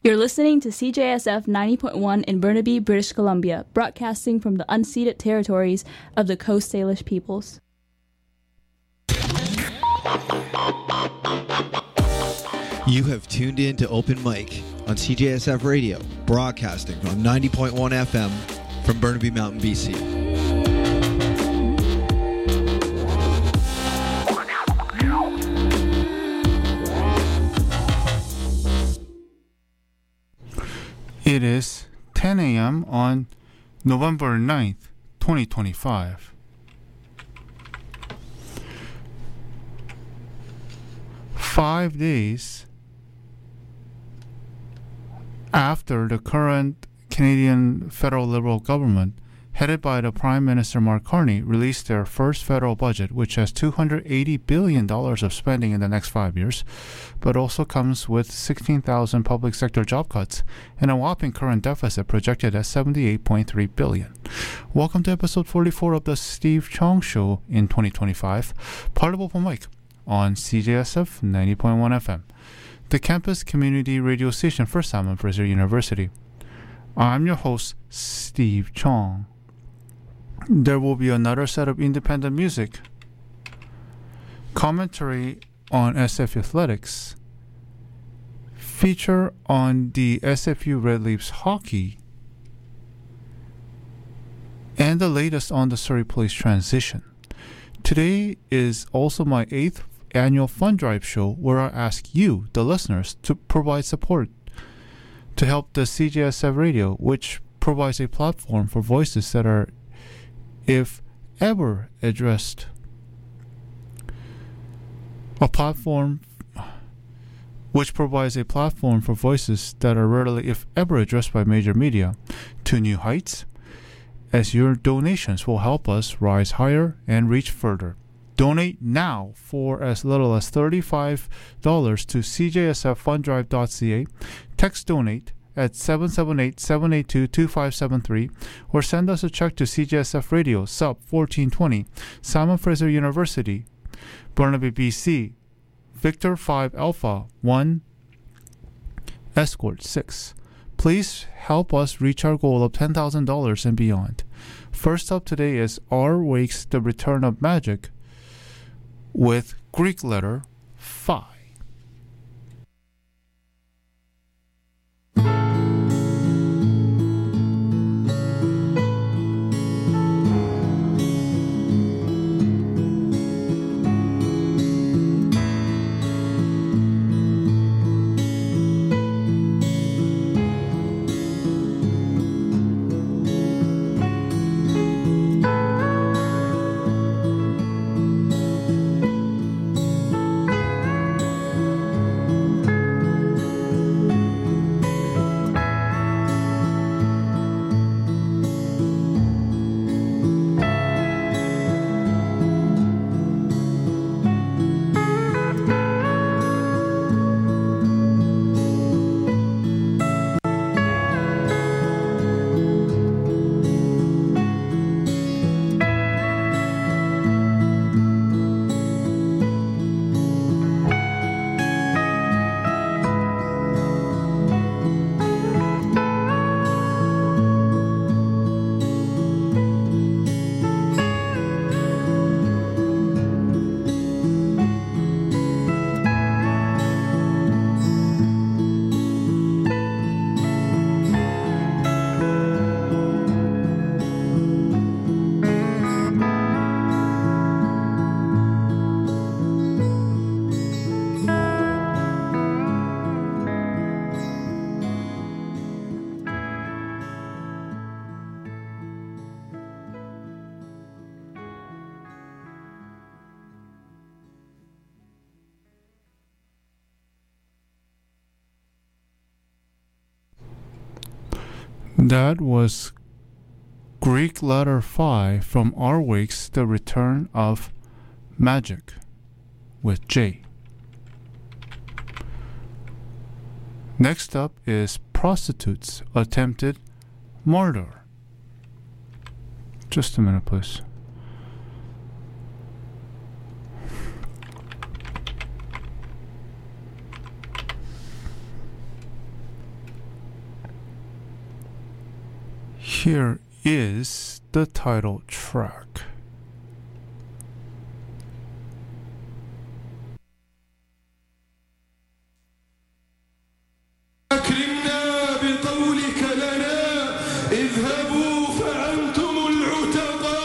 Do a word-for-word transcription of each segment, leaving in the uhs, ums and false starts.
You're listening to C J S F ninety point one in Burnaby, British Columbia, broadcasting from the unceded territories of the Coast Salish peoples. You have tuned in to Open Mic on C J S F Radio, broadcasting from ninety point one F M from Burnaby Mountain, B C. It is ten a.m. on November ninth, twenty twenty-five. Five days after the current Canadian federal Liberal government, headed by the Prime Minister Mark Carney, released their first federal budget, which has two hundred eighty billion dollars of spending in the next five years, but also comes with sixteen thousand public sector job cuts and a whopping current deficit projected at seventy-eight point three billion dollars. Welcome to episode forty-four of the Steve Chong Show in twenty twenty-five, part of Open Mic on C J S F ninety point one F M, the campus community radio station for Simon Fraser University. I'm your host, Steve Chong. There will be another set of independent music, commentary on S F U athletics, feature on the S F U Red Leafs hockey, and the latest on the Surrey Police transition. Today is also my eighth annual fund drive show where I ask you, the listeners, to provide support to help the C J S F Radio, which provides a platform for voices that are, if ever addressed, a platform which provides a platform for voices that are rarely, if ever, addressed by major media, to new heights, as your donations will help us rise higher and reach further. Donate now for as little as thirty-five dollars to c j s f fund drive dot c a. Text donate at seven seven eight, seven eight two, two five seven three or send us a check to C J S F Radio, sub fourteen twenty, Simon Fraser University, Burnaby, B C, Victor five Alpha one, Escort six. Please help us reach our goal of ten thousand dollars and beyond. First up today is R. Wake's The Return of Magic with Greek letter Phi. That was Greek letter Phi from R. Wake's The Return of Magic with J. Next up is Prostitutes Attempted Murder. Just a minute, please. Here is the title track. أكرمنا بقولك لنا اذهبوا فأنتم العتقاء.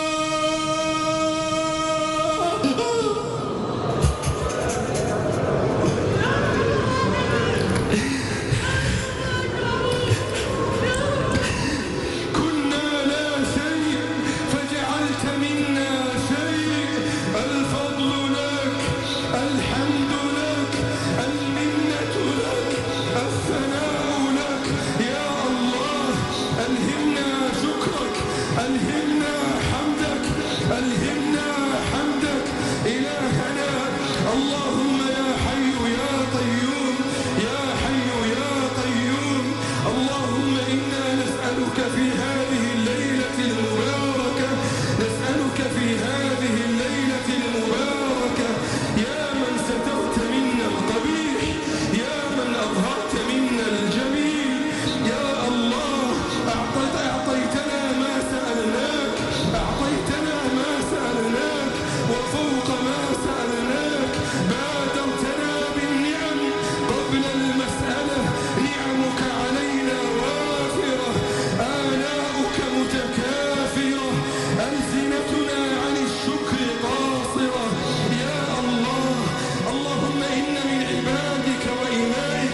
كنا لا شيء فجعلت منا شيء. الفضل لك، الحمد لك، المنة لك، الثناء لك يا الله. ألهمنا شكرك، ألهمنا حمدك، ألهمنا حمدك إلهنا. اللهم يا حي يا قيوم، يا حي يا قيوم. اللهم إنا نسألك في هذه الليلة المباركة، نسألك في هذه الليلة المباركة يا من سترت منا القبيح، يا من أظهرت منا الجميل. يا الله أعطيت أعطيتنا ما سألناك، أعطيتنا ما سألناك وفوق ما سألناك. بادرتنا بالنعم قبل المسألة. نعمك علينا وافرة، آلاؤك متكافرة، ألسنتنا عن الشكر قاصرة. يا الله اللهم إن من عبادك وإمائك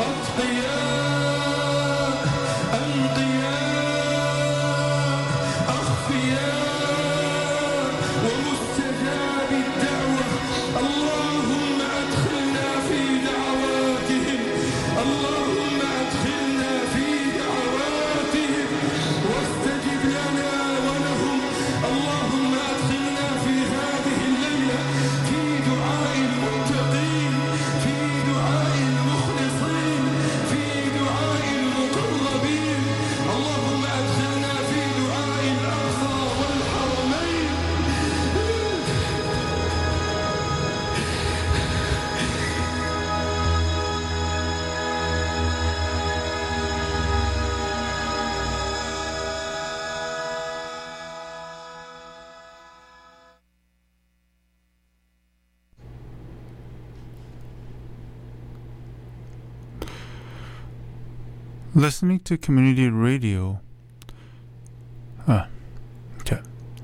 أتقياء، أنقياء، أخفياء، ومستجاب الدعوة. اللهم أدخلنا في دعواتهم، اللهم أدخلنا في دعواتهم واستجب لنا ولهم. اللهم أدخلنا في هذه الليلة في دعاء المتقين، في دعاء المخلصين، في دعاء المقربين. اللهم أدخلنا في دعاء الأقصى والحرمين. Listening to community radio. Ah, okay.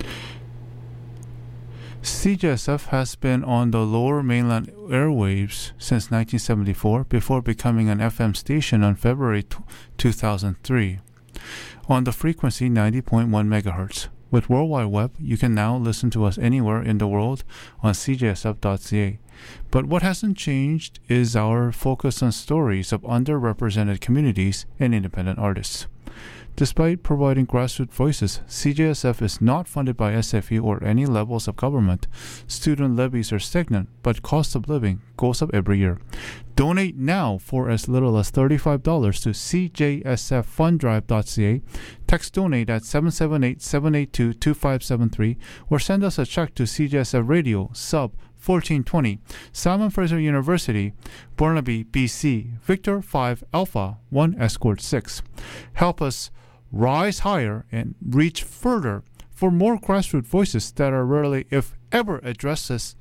C J S F has been on the lower mainland airwaves since nineteen seventy-four, before becoming an F M station on February two thousand three on the frequency ninety point one megahertz. With World Wide Web, you can now listen to us anywhere in the world on c j s f dot c a. But what hasn't changed is our focus on stories of underrepresented communities and independent artists. Despite providing grassroots voices, C J S F is not funded by S F U or any levels of government. Student levies are stagnant, but cost of living goes up every year. Donate now for as little as thirty-five dollars to c j s f fund drive dot c a. Text donate at seven seven eight, seven eight two, two five seven three or send us a check to C J S F Radio, sub fourteen twenty, Simon Fraser University, Burnaby, B C, Victor five Alpha one Escort six. Help us rise higher and reach further for more grassroots voices that are rarely, if ever, addressed as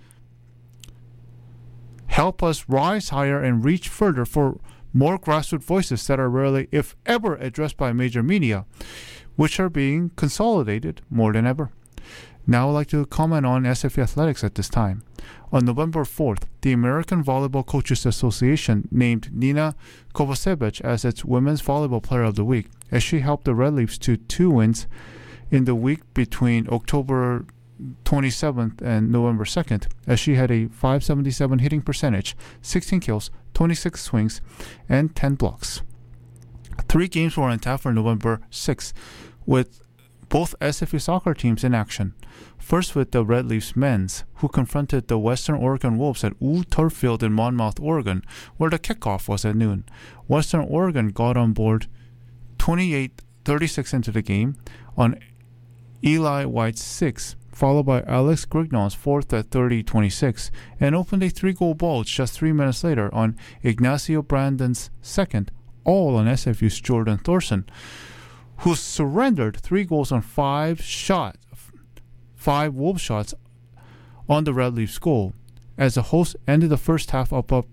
Help us rise higher and reach further for more grassroots voices that are rarely, if ever, addressed by major media, which are being consolidated more than ever. Now I'd like to comment on S F U athletics at this time. On November fourth, the American Volleyball Coaches Association named Nina Kovacevic as its Women's Volleyball Player of the Week, as she helped the Red Leafs to two wins in the week between October twenty-seventh and November second, as she had a five seventy-seven hitting percentage, sixteen kills, twenty-six swings, and ten blocks. Three games were on tap for November sixth, with both S F U soccer teams in action. First with the Red Leafs men's, who confronted the Western Oregon Wolves at Ooh Turf Field in Monmouth, Oregon, where the kickoff was at noon. Western Oregon got on board twenty-eight thirty-six into the game on Eli White's sixth, followed by Alex Grignon's fourth at thirty twenty-six, and opened a three-goal bulge just three minutes later on Ignacio Brandon's second, all on S F U's Jordan Thorson, who surrendered three goals on five shots, five Wolves shots on the Red Leafs goal, as the host ended the first half up up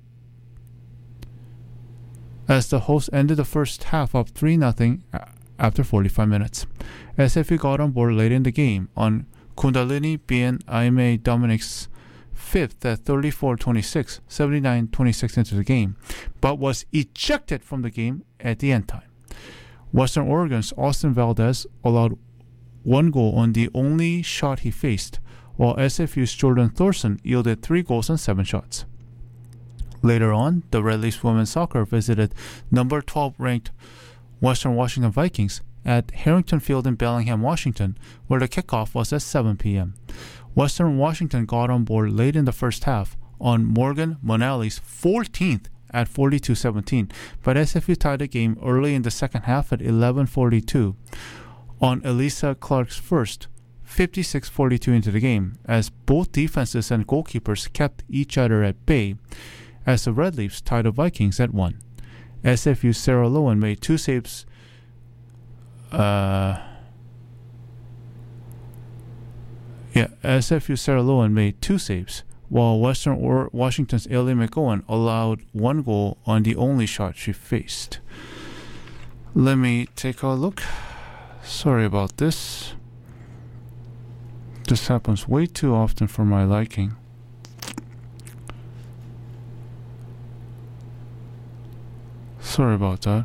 as the host ended the first half up three nothing after forty-five minutes. S F U got on board late in the game on Kundalini Bien Aime Dominic's fifth at thirty-four twenty-six, seventy-nine twenty-six into the game, but was ejected from the game at the end time. Western Oregon's Austin Valdez allowed one goal on the only shot he faced, while S F U's Jordan Thorson yielded three goals on seven shots. Later on, the Red Leafs women's soccer visited number twelve ranked Western Washington Vikings at Harrington Field in Bellingham, Washington, where the kickoff was at seven p.m. Western Washington got on board late in the first half on Morgan Monelli's fourteenth at forty-two seventeen, but S F U tied the game early in the second half at eleven forty-two on Elisa Clark's first, fifty-six forty-two into the game, as both defenses and goalkeepers kept each other at bay, as the Red Leafs tied the Vikings at one. S F U's Sarah Lowen made two saves uh, yeah, S F U's Sarah Lowen made two saves, while Western or Washington's Ellie McGowan allowed one goal on the only shot she faced. Let me take a look. Sorry about this. This happens way too often for my liking. Sorry about that.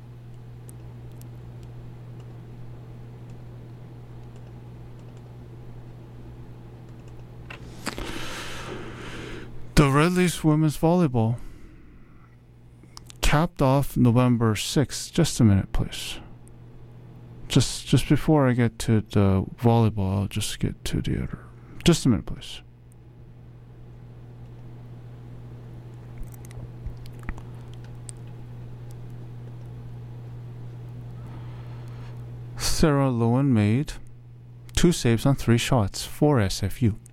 The Red Leafs women's volleyball capped off November sixth. Just a minute, please. Just just before I get to the volleyball, I'll just get to the other. Just a minute, please. Sarah Lowen made two saves on three shots for S F U.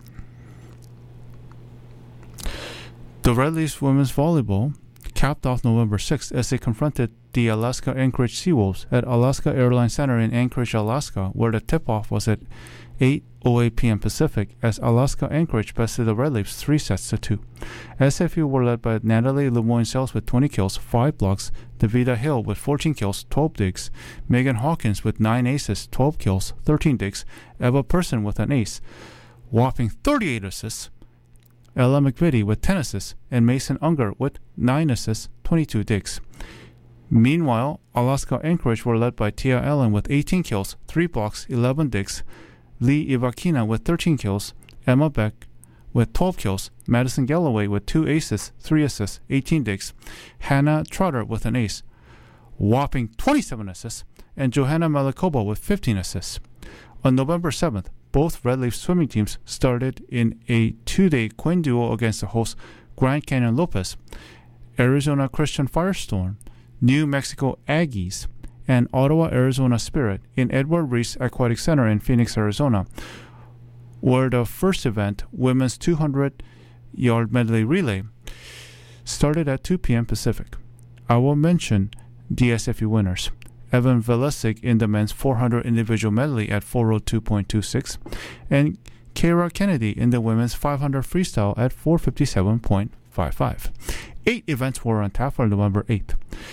The Red Leafs women's volleyball capped off November sixth as they confronted the Alaska Anchorage Seawolves at Alaska Airlines Center in Anchorage, Alaska, where the tip-off was at eight oh eight p.m. Pacific, as Alaska Anchorage bested the Red Leafs three sets to two. S F U were led by Natalie Lemoyne-Sells with twenty kills, five blocks, Davida Hill with fourteen kills, twelve digs, Megan Hawkins with nine aces, twelve kills, thirteen digs, Eva Person with an ace, whopping thirty-eight assists, Ella McVitie with ten assists, and Mason Unger with nine assists, twenty-two digs. Meanwhile, Alaska Anchorage were led by Tia Allen with eighteen kills, three blocks, eleven digs, Lee Ivakina with thirteen kills, Emma Beck with twelve kills, Madison Galloway with two aces, three assists, eighteen digs, Hannah Trotter with an ace, whopping twenty-seven assists, and Johanna Malikoba with fifteen assists. On November seventh, both Red Leaf swimming teams started in a two-day Quinn duel against the host Grand Canyon Lopez, Arizona Christian Firestorm, New Mexico Aggies, and Ottawa Arizona Spirit in Edward Reese Aquatic Center in Phoenix, Arizona, where the first event, women's two hundred yard medley relay, started at two p.m. Pacific. I will mention the S F U winners. Evan Velesig in the men's four hundred individual medley at four oh two point two six, and Kara Kennedy in the women's five hundred freestyle at four fifty-seven point five five. Eight events were on tap for November eighth.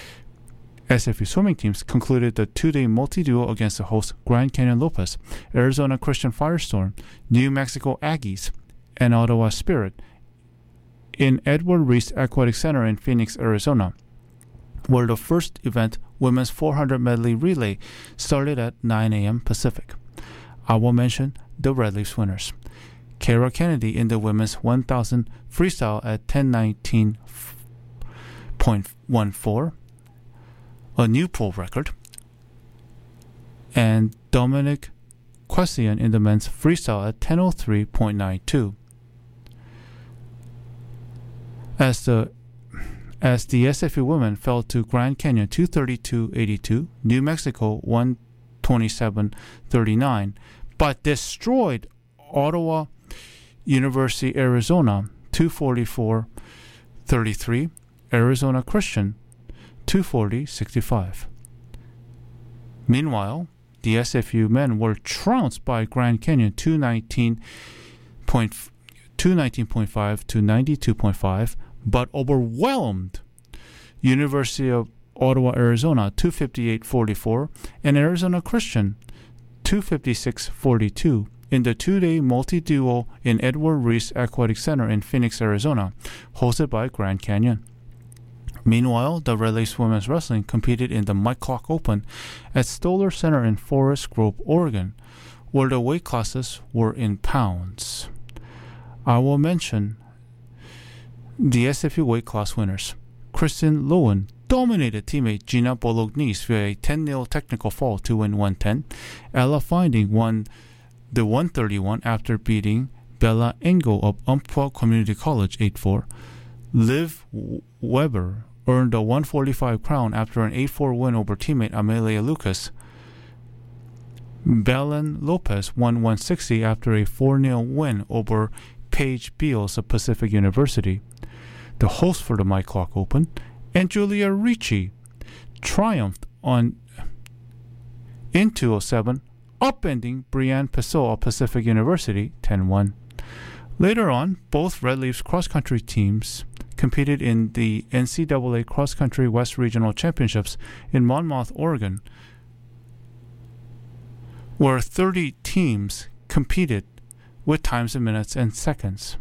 S F U swimming teams concluded the two-day multi-duel against the host Grand Canyon Lopez, Arizona Christian Firestorm, New Mexico Aggies, and Ottawa Spirit in Edward Reese Aquatic Center in Phoenix, Arizona, where the first event, women's four hundred medley relay, started at nine a.m. Pacific. I will mention the Red Leafs winners. Kara Kennedy in the women's one thousand freestyle at ten nineteen point one four, a new pool record, and Dominic Quesian in the men's freestyle at ten oh three point nine two. As the as the S F U women fell to Grand Canyon two thirty-two eighty-two, New Mexico one twenty-seven thirty-nine, but destroyed Ottawa University Arizona two forty-four thirty-three, Arizona Christian two forty sixty-five. Meanwhile, the S F U men were trounced by Grand Canyon two nineteen point five to ninety-two point five, but overwhelmed University of Ottawa, Arizona two fifty-eight forty-four and Arizona Christian two fifty-six forty-two in the two-day multi-duo in Edward Reese Aquatic Center in Phoenix, Arizona, hosted by Grand Canyon. Meanwhile, the Red Leafs women's wrestling competed in the Mike Clark Open at Stoller Center in Forest Grove, Oregon, where the weight classes were in pounds. I will mention the S F U weight class winners. Kristen Lowen dominated teammate Gina Bolognese via a ten nil technical fall to win one ten. Ella Finding won the one thirty-one after beating Bella Engel of Umpqua Community College eight four. Liv Weber earned the one forty-five crown after an eight four win over teammate Amelia Lucas. Belen Lopez won one sixty after a four nil win over Paige Beals of Pacific University, the host for the Mike Clark Open, and Julia Ricci triumphed on in two oh seven, upending Brianne Pessoa of Pacific University ten one. Later on, both Red Leafs cross-country teams competed in the N C double A Cross Country West Regional Championships in Monmouth, Oregon, where thirty teams competed with times in minutes and seconds.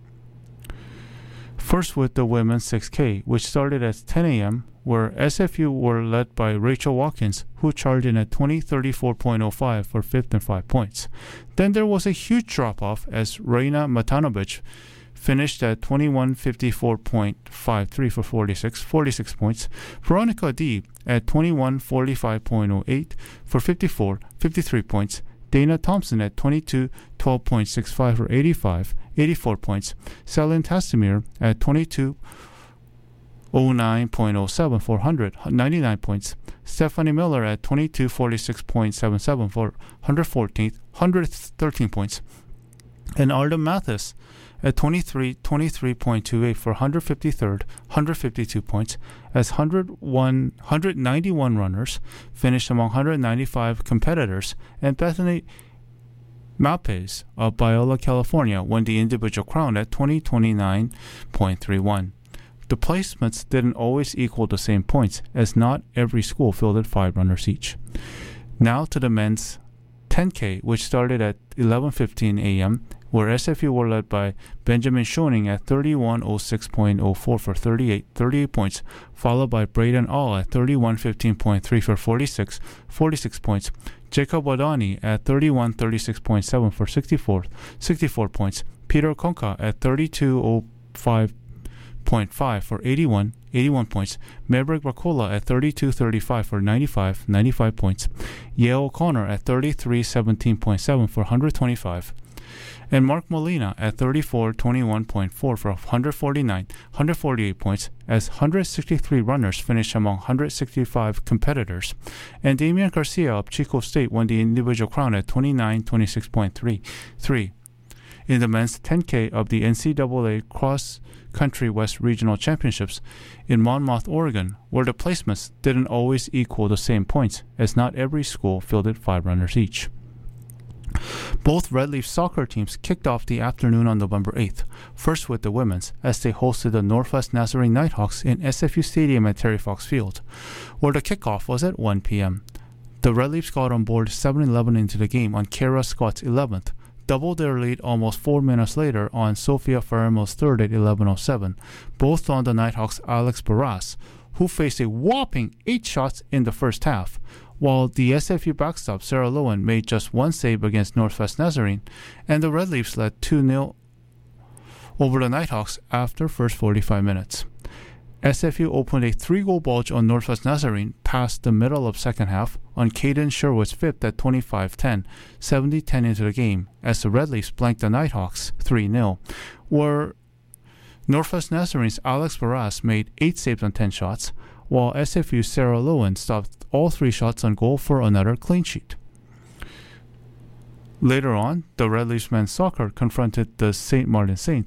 First with the women's six K, which started at ten a.m., where S F U were led by Rachel Watkins, who charged in at twenty thirty-four point oh five for fifth and five points. Then there was a huge drop-off as Reina Matanovic finished at twenty-one fifty-four point five three for forty-six, forty-six points. Veronica D at twenty-one forty-five point oh eight for fifty-four, fifty-three points. Dana Thompson at twenty-two twelve point six five for eighty-five, eighty-four points. Selin Tastimir at twenty-two oh nine point oh seven for one hundred, ninety-nine points. Stephanie Miller at twenty-two forty-six point seven seven for one hundred fourteen, one hundred thirteen points. And Arden Mathis at twenty-three twenty-three point two eight for one hundred fifty-third, one hundred fifty-two points, as one hundred one, one hundred ninety-one runners finished among one hundred ninety-five competitors, and Bethany Malpez of Biola, California won the individual crown at twenty twenty-nine point three one. The placements didn't always equal the same points, as not every school fielded five runners each. Now to the men's ten K, which started at eleven fifteen a.m., where S F U were led by Benjamin Schoening at thirty-one oh six point oh four for thirty-eight, thirty-eight points, followed by Braden All at thirty-one fifteen point three for forty-six, forty-six points. Jacob Wadani at thirty-one thirty-six point seven for sixty-four, sixty-four points. Peter Konka at thirty-two oh five point five for eighty-one, eighty-one points. Maverick Bacola at thirty-two thirty-five for ninety-five, ninety-five points. Yale O'Connor at thirty-three seventeen point seven for one hundred twenty-five. And Mark Molina at thirty-four twenty-one point four for one hundred forty-nine, one hundred forty-eight points, as one hundred sixty-three runners finished among one hundred sixty-five competitors. And Damian Garcia of Chico State won the individual crown at twenty-nine twenty-six point three three. In the men's ten K of the N C double A Cross Country West Regional Championships in Monmouth, Oregon, where the placements didn't always equal the same points, as not every school fielded five runners each. Both Red Leaf soccer teams kicked off the afternoon on November eighth, first with the women's, as they hosted the Northwest Nazarene Nighthawks in S F U Stadium at Terry Fox Field, where the kickoff was at one p.m. The Red Leafs got on board seven eleven into the game on Kara Scott's eleventh, doubled their lead almost four minutes later on Sofia Ferremo's third at eleven oh seven, both on the Nighthawks' Alex Barras, who faced a whopping eight shots in the first half, while the S F U backstop Sarah Lowen made just one save against Northwest Nazarene, and the Red Leafs led two nil over the Nighthawks after first forty-five minutes. S F U opened a three-goal bulge on Northwest Nazarene past the middle of second half on Caden Sherwood's fifth at twenty-five ten, seventy ten into the game, as the Red Leafs blanked the Nighthawks three nil, where Northwest Nazarene's Alex Barras made eight saves on ten shots, while S F U's Sarah Lowen stopped all three shots on goal for another clean sheet. Later on, the Red Leafs men's soccer confronted the Saint Martin Saints,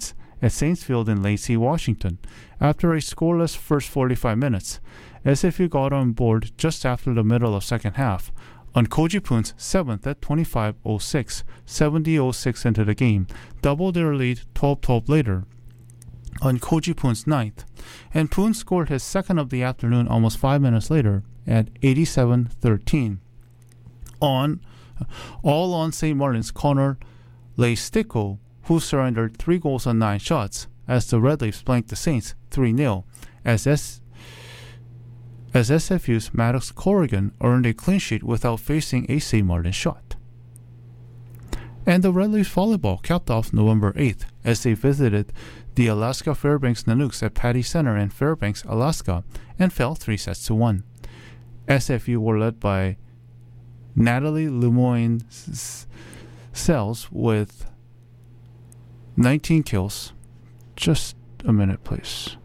at Saints Field in Lacey, Washington. After a scoreless first forty-five minutes, S F U got on board just after the middle of second half on Koji Poon's seventh at twenty-five oh six, seventy oh six into the game, doubled their lead twelve twelve later on Koji Poon's ninth, and Poon scored his second of the afternoon almost five minutes later at eighty-seven thirteen. On, all on Saint Martin's Connor Leisticko, who surrendered three goals on nine shots, as the Red Leafs blanked the Saints three nil, as S as S F U's Maddox Corrigan earned a clean sheet without facing a Saint Martin shot. And the Red Leafs volleyball capped off November eighth as they visited the Alaska Fairbanks Nanooks at Patty Center in Fairbanks, Alaska, and fell three sets to one. S F U were led by Natalie Lemoyne Sells with nineteen kills. Just a minute, please.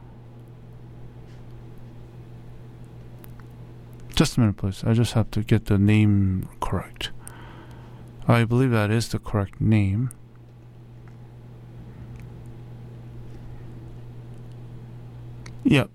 Just a minute, please. I just have to get the name correct. I believe that is the correct name. Yep.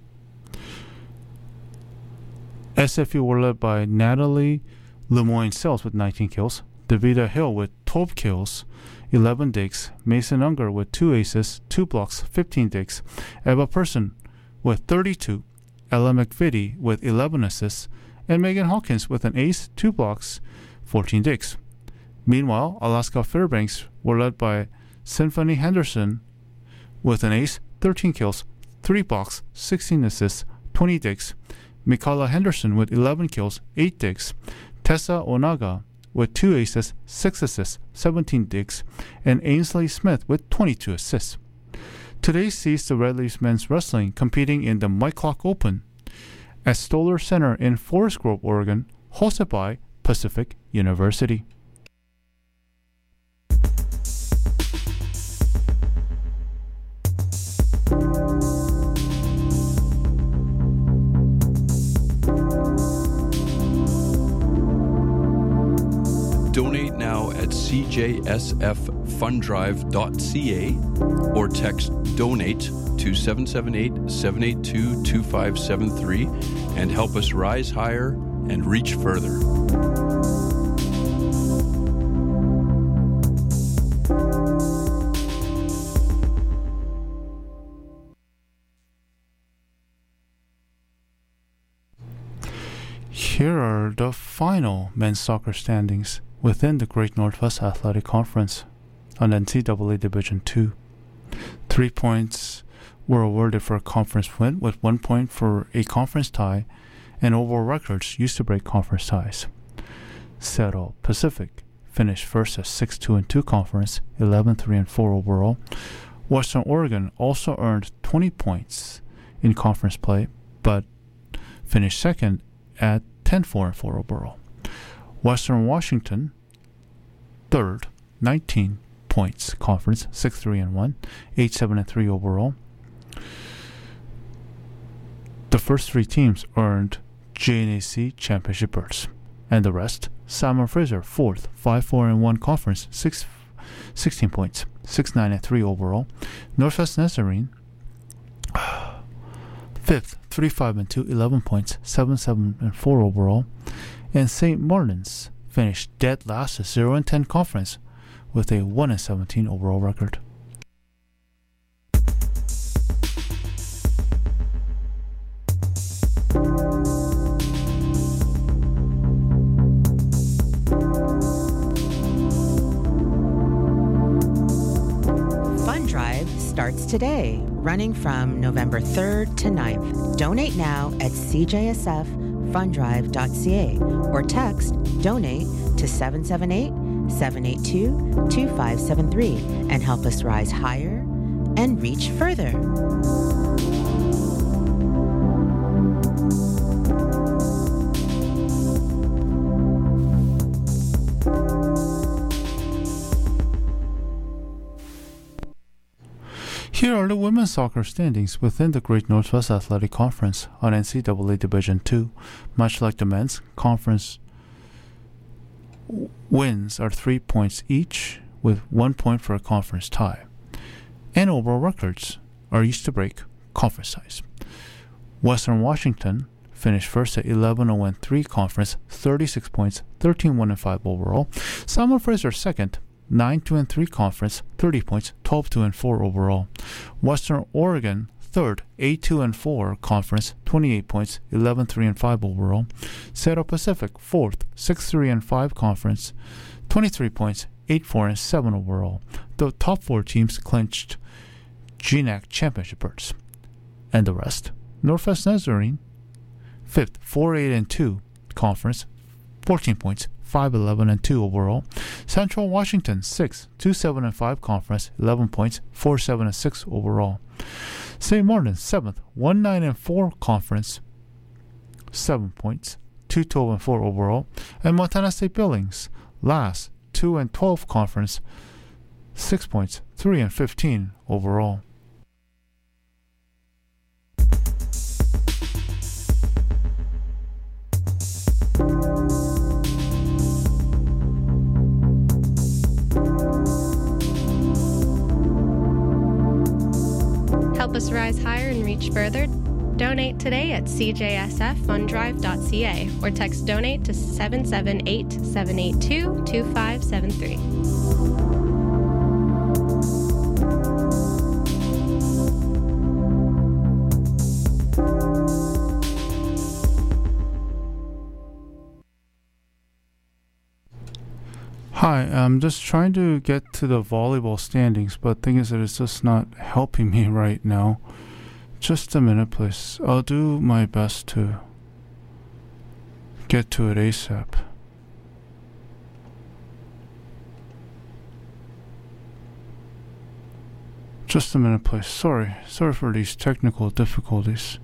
S F U were led by Natalie Lemoyne Sells with nineteen kills, Davida Hill with twelve kills, eleven digs, Mason Unger with two aces, two blocks, fifteen digs, Eva Person with thirty-two, Ella McVitie with eleven assists, and Megan Hawkins with an ace, two blocks, fourteen digs. Meanwhile, Alaska Fairbanks were led by Symphony Henderson with an ace, thirteen kills, three blocks, sixteen assists, twenty digs, Mikala Henderson with eleven kills, eight digs, Tessa Onaga with two aces, six assists, seventeen digs, and Ainsley Smith with twenty-two assists. Today sees the Red Leafs men's wrestling competing in the Mike Clark Open at Stoller Center in Forest Grove, Oregon, hosted by Pacific University. Donate now at c j s f fund drive dot c a or text DONATE to seven seven eight, seven eight two, two five seven three and help us rise higher and reach further. Here are the final men's soccer standings within the Great Northwest Athletic Conference on N C double A Division two. Three points were awarded for a conference win, with one point for a conference tie, and overall records used to break conference ties. Seattle Pacific finished first at six two and two conference, eleven three and four overall. Western Oregon also earned twenty points in conference play, but finished second at ten four and four overall. Western Washington, third, nineteen points conference, six three and one, eight seven and three overall. The first three teams earned J N A C championship berths, and the rest, Simon Fraser, fourth, five four and one conference, six, sixteen points, six nine and three overall. Northwest Nazarene, fifth, three five and two, eleven points, seven seven and four overall. And Saint Martin's finished dead last at zero and ten conference with a one and seventeen overall record. Fund Drive starts today, running from November third to ninth. Donate now at c j s f fund drive dot c a or text DONATE to seven seven eight, seven eight two, two five seven three and help us rise higher and reach further. Here are the women's soccer standings within the Great Northwest Athletic Conference on N C double A Division two. Much like the men's, conference wins are three points each, with one point for a conference tie. and overall records are used to break conference ties. Western Washington finished first at eleven oh and three conference, thirty-six points, thirteen one and five overall. Simon Fraser second, nine two and three conference, thirty points, twelve two and four overall. Western Oregon third, eight two and four conference, twenty-eight points, eleven three and five overall. Seattle Pacific fourth, six three and five conference, twenty-three points, eight four and seven overall. The top four teams clinched G N A C championship berths. And the rest, Northwest Nazarene fifth, four eight and two conference, fourteen points, five eleven and two overall. Central Washington sixth, two seven and five conference, eleven points, four seven and six overall. Saint Martin seventh, one nine and four conference, seven points, two twelve and four overall. And Montana State Billings last, two and twelve conference, six points, three and fifteen overall. Help us rise higher and reach further. Donate today at c j s f fund drive dot c a or text donate to seven seven eight, seven eight two, two five seven three. Hi, I'm just trying to get to the volleyball standings, but the thing is that it's just not helping me right now. Just a minute, please. I'll do my best to get to it ASAP. Just a minute, please. Sorry. Sorry for these technical difficulties.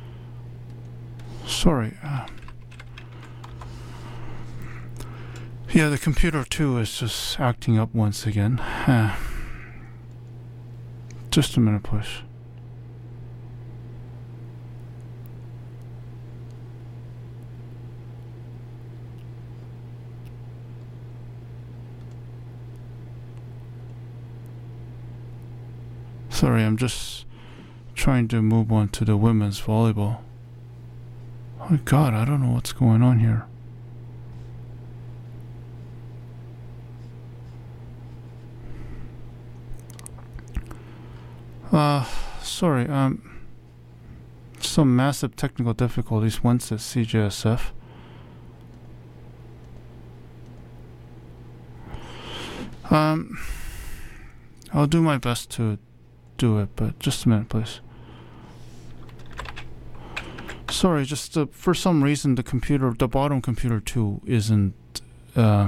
Sorry. Uh, Yeah, the computer too is just acting up once again. Uh, just a minute, please. Sorry, I'm just trying to move on to the women's volleyball. Oh God, I don't know what's going on here. Uh, sorry, um, some massive technical difficulties once at C J S F. Um, I'll do my best to do it, but just a minute, please. Sorry, just uh, for some reason the computer, the bottom computer too, isn't, uh,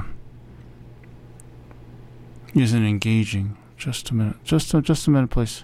isn't engaging. Just a minute, just, uh, just a minute, please.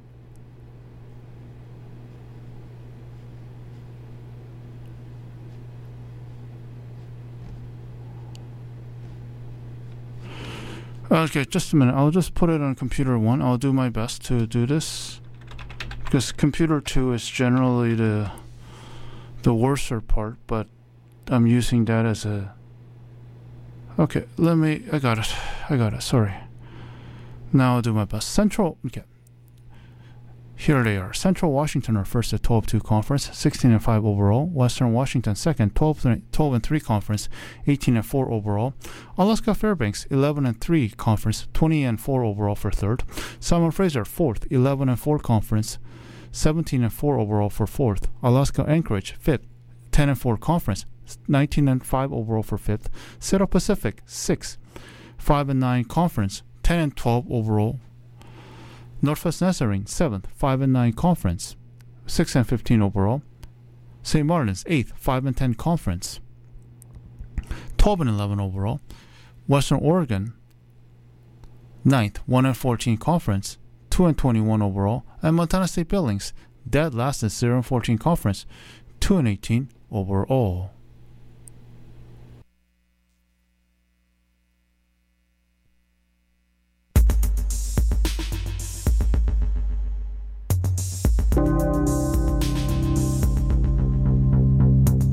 Okay, just a minute. I'll just put it on computer one. I'll do my best to do this, because computer two is generally the the worser part, but I'm using that as a... Okay, let me... I got it. I got it. Sorry. Now I'll do my best. Central... Okay. Here they are. Central Washington are first at twelve two conference, sixteen and five overall. Western Washington second, twelve and three conference, eighteen and four overall. Alaska Fairbanks eleven and three conference, twenty and four overall for third. Simon Fraser fourth, eleven and four conference, seventeen and four overall for fourth. Alaska Anchorage fifth, ten and four conference, nineteen and five overall for fifth. Seattle Pacific sixth, five and nine conference, ten and twelve overall. Northwest Nazarene seventh, five and nine conference, six and fifteen overall. Saint Martin's eighth, five and ten conference, twelve and eleven overall. Western Oregon ninth, one and fourteen conference, two and twenty-one overall. And Montana State Billings dead last at zero and fourteen conference, two and eighteen overall.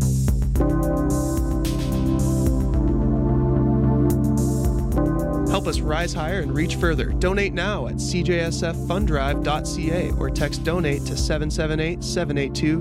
Help us rise higher and reach further. Donate now at c j s f fund drive dot c a or text donate to seven seven eight, seven eight two,